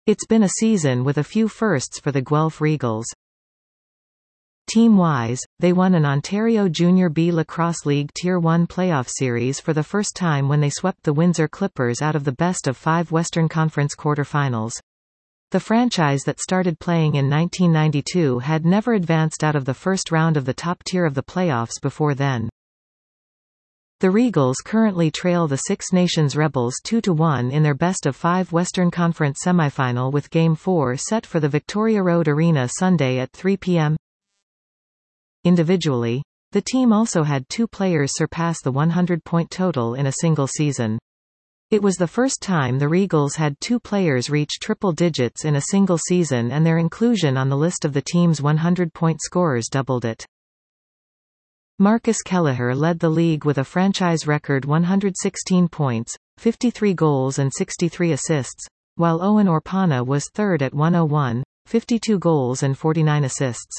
It's been a season with a few firsts for the Guelph Regals. Team-wise, they won an Ontario Junior B Lacrosse League Tier 1 playoff series for the first time when they swept the Windsor Clippers out of the best-of-5 Western Conference quarterfinals. The franchise that started playing in 1992 had never advanced out of the first round of the top tier of the playoffs before then. The Regals currently trail the Six Nations Rebels 2-1 in their best-of-5 Western Conference semifinal, with Game 4 set for the Victoria Road Arena Sunday at 3 p.m. Individually, the team also had two players surpass the 100-point total in a single season. It was the first time the Regals had two players reach triple digits in a single season, and their inclusion on the list of the team's 100-point scorers doubled it. Marcus Kelleher led the league with a franchise record 116 points, 53 goals and 63 assists, while Owen Orpana was third at 101, 52 goals and 49 assists.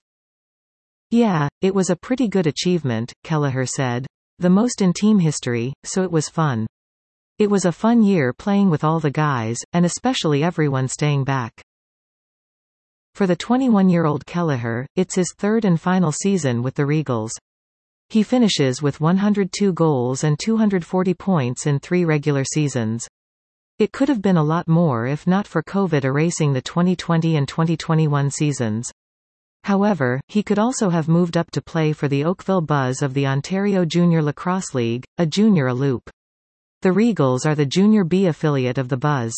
"Yeah, it was a pretty good achievement," Kelleher said. "The most in team history, so it was fun. It was a fun year playing with all the guys, and especially everyone staying back." For the 21-year-old Kelleher, it's his third and final season with the Regals. He finishes with 102 goals and 240 points in 3 regular seasons. It could have been a lot more if not for COVID erasing the 2020 and 2021 seasons. However, he could also have moved up to play for the Oakville Buzz of the Ontario Junior Lacrosse League, a junior A-Loop. The Regals are the Junior B affiliate of the Buzz.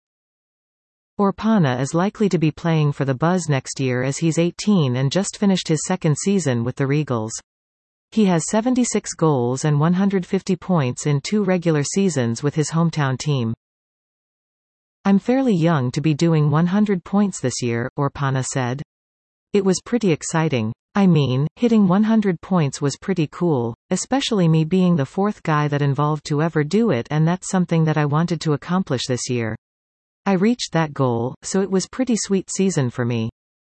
Orpana is likely to be playing for the Buzz next year as he's 18 and just finished his second season with the Regals. He has 76 goals and 150 points in 2 regular seasons with his hometown team. "I'm fairly young to be doing 100 points this year," Orpana said. "It was pretty exciting. I mean, hitting 100 points was pretty cool, especially me being the 4th guy that involved to ever do it, and that's something that I wanted to accomplish this year. I reached that goal, so it was pretty sweet season for me.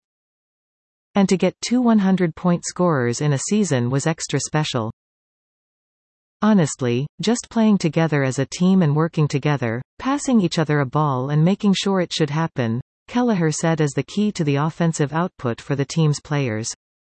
And to get 2 100-point scorers in a season was extra special. Honestly, just playing together as a team and working together, passing each other a ball and making sure it should happen," Kelleher said, as the key to the offensive output for the team's players.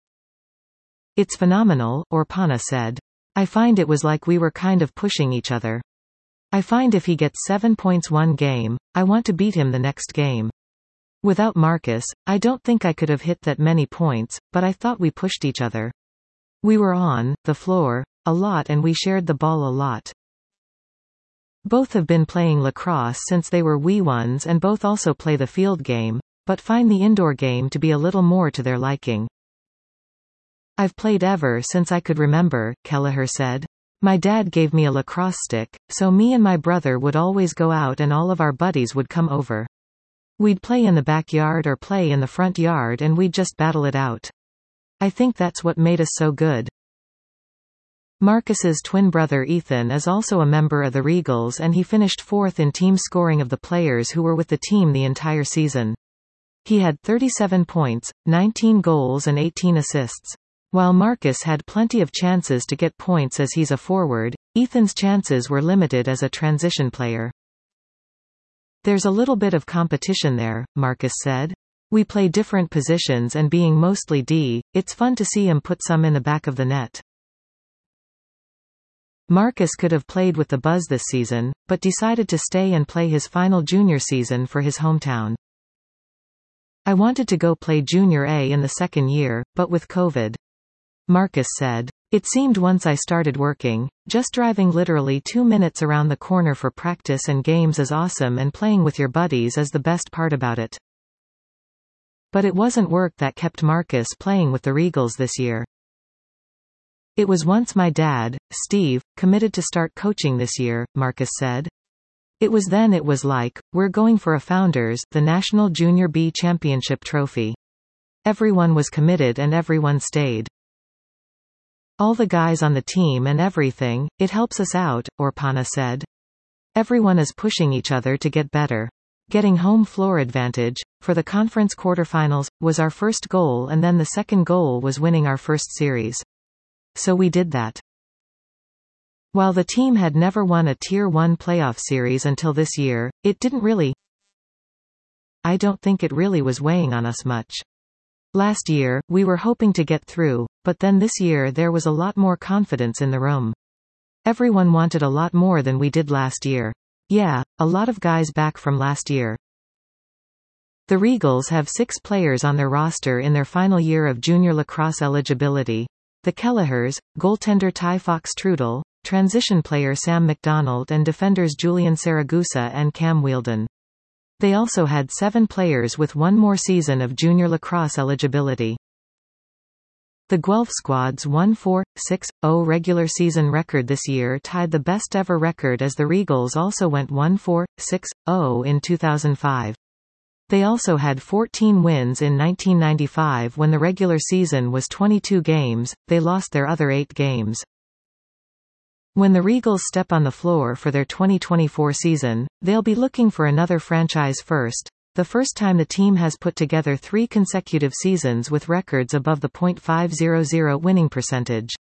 "It's phenomenal," Orpana said. "I find it was like we were kind of pushing each other. I find if he gets 7 points one game, I want to beat him the next game. Without Marcus, I don't think I could have hit that many points, but I thought we pushed each other. We were on the floor a lot and we shared the ball a lot." Both have been playing lacrosse since they were wee ones, and both also play the field game, but find the indoor game to be a little more to their liking. "I've played ever since I could remember," Kelleher said. "My dad gave me a lacrosse stick, so me and my brother would always go out and all of our buddies would come over. We'd play in the backyard or play in the front yard and we'd just battle it out. I think that's what made us so good." Marcus's twin brother Ethan is also a member of the Regals, and he finished 4th in team scoring of the players who were with the team the entire season. He had 37 points, 19 goals and 18 assists. While Marcus had plenty of chances to get points as he's a forward, Ethan's chances were limited as a transition player. "There's a little bit of competition there," Marcus said. "We play different positions, and being mostly D, it's fun to see him put some in the back of the net." Marcus could have played with the Buzz this season, but decided to stay and play his final junior season for his hometown. "I wanted to go play Junior A in the second year, but with COVID," Marcus said. "It seemed once I started working, just driving literally 2 minutes around the corner for practice and games is awesome, and playing with your buddies is the best part about it." But it wasn't work that kept Marcus playing with the Regals this year. "It was once my dad, Steve, committed to start coaching this year," Marcus said. "It was then it was like, we're going for a Founders, the National Junior B Championship trophy. Everyone was committed and everyone stayed. All the guys on the team and everything, it helps us out," Orpana said. "Everyone is pushing each other to get better. Getting home floor advantage, for the conference quarterfinals, was our first goal, and then the second goal was winning our first series. So we did that." While the team had never won a Tier 1 playoff series until this year, it didn't really I don't think it really was weighing on us much. Last year, we were hoping to get through, but then this year there was a lot more confidence in the room. Everyone wanted a lot more than we did last year. Yeah, a lot of guys back from last year. The Regals have 6 players on their roster in their final year of junior lacrosse eligibility. The Kelleher's, goaltender Ty Fox Trudel, transition player Sam McDonald and defenders Julian Saragusa and Cam Wheeldon. They also had 7 players with one more season of junior lacrosse eligibility. The Guelph squad's 1-4-6-0 regular season record this year tied the best ever record as the Regals also went 1-4-6-0 in 2005. They also had 14 wins in 1995 when the regular season was 22 games. They lost their other 8 games. When the Regals step on the floor for their 2024 season, they'll be looking for another franchise first, the first time the team has put together 3 consecutive seasons with records above the .500 winning percentage.